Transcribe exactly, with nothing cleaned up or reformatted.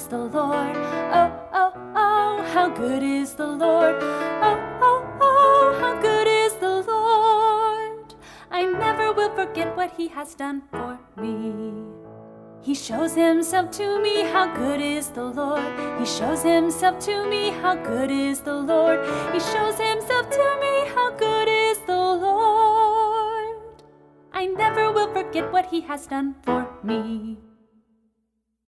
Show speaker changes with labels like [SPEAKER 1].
[SPEAKER 1] the Lord. Oh, oh, oh, how good is the Lord. Oh, oh, oh, how good is the Lord. I never will forget what he has done for me. He shows himself to me, how good is the Lord. He shows himself to me, how good is the Lord. He shows himself to me, how good is the Lord. I never will forget what he has done for me.